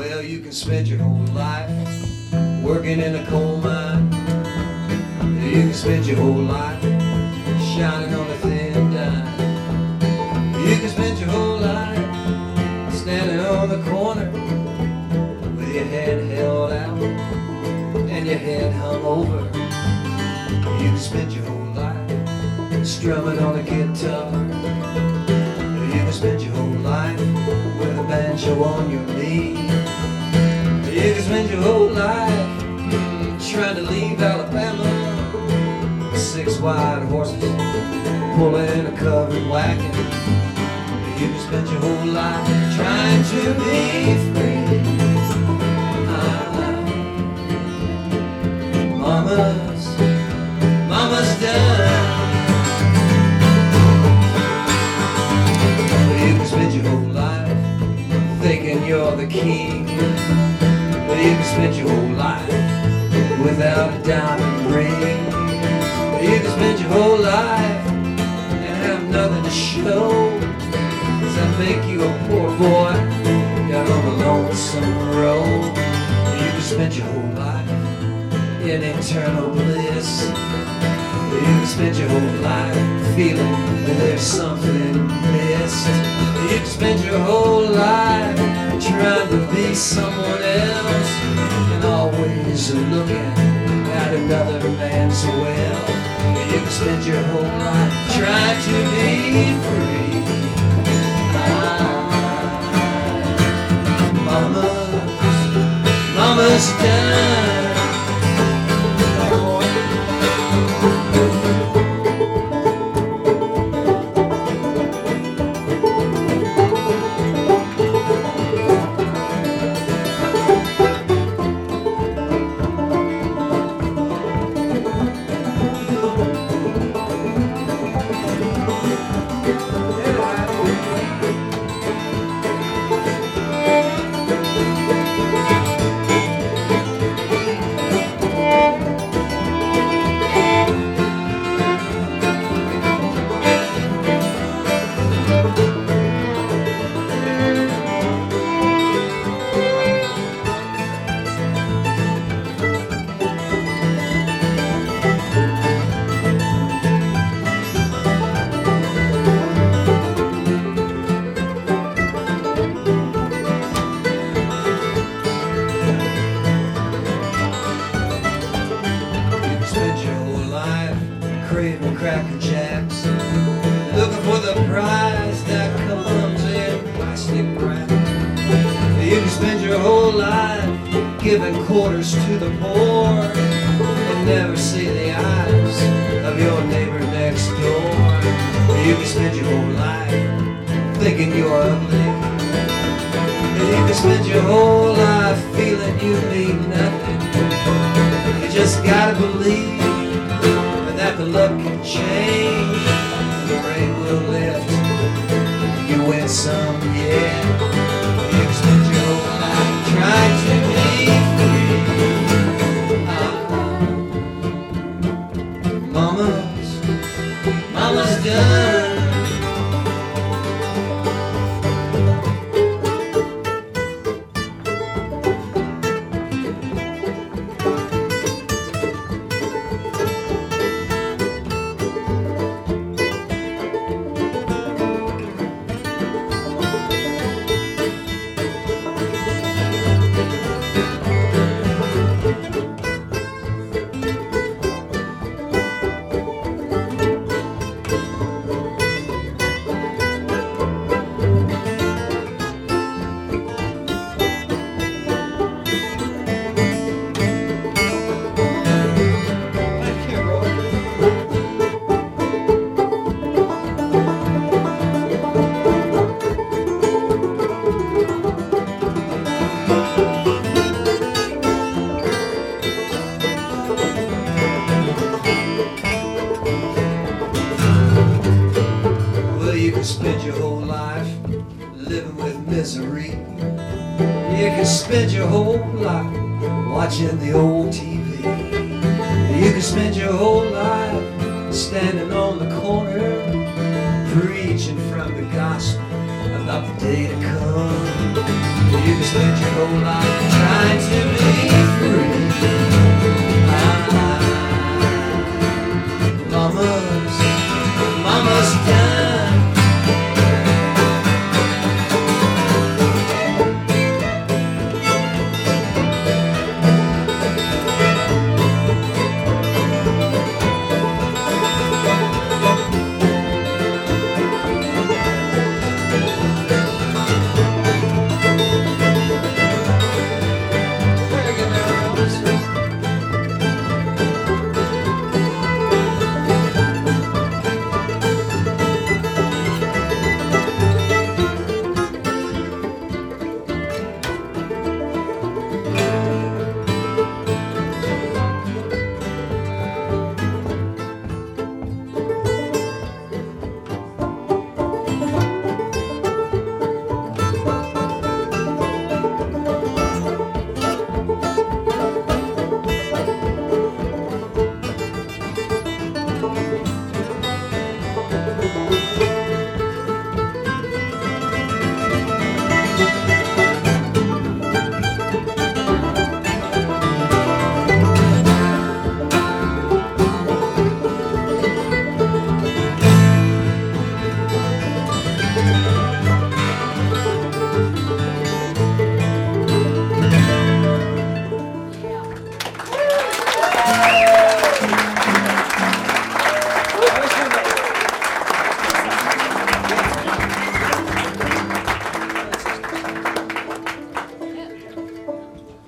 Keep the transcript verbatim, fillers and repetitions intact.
Well, you can spend your whole life working in a coal mine. You can spend your whole life shining on a thin dime. You can spend your whole life standing on the corner with your head held out and your head hung over. You can spend your whole life strumming on a guitar. You can spend your whole life with a banjo on your knee. You can spend your whole life trying to leave Alabama. Six white horses pulling a covered wagon. You can spend your whole life trying to be free. Ah, mama's, mama's done. You can spend your whole life thinking you're the king. You can spend your whole life without a diamond ring. You can spend your whole life and have nothing to show. Does that make you a poor boy down on the lonesome road? You can spend your whole life in eternal bliss. You can spend your whole life feeling that there's something missed. You can spend your whole life trying to be someone else and always looking at another man's well. You can spend your whole life trying to be free. Ah, mama's, mama's done. Craving Cracker Jacks, looking for the prize that comes in plastic wrap. You can spend your whole life giving quarters to the poor and never see the eyes of your neighbor next door. You can spend your whole life thinking you're ugly. You can spend your whole life feeling you mean nothing. You just gotta believe that the luck can change, the rain will lift, you win some, yeah. You can spend your whole life trying to be free. Ah, mama's, mama's done. You can spend your whole life living with misery. You can spend your whole life watching the old T V. You can spend your whole life standing on the corner preaching from the gospel about the day to come. You can spend your whole life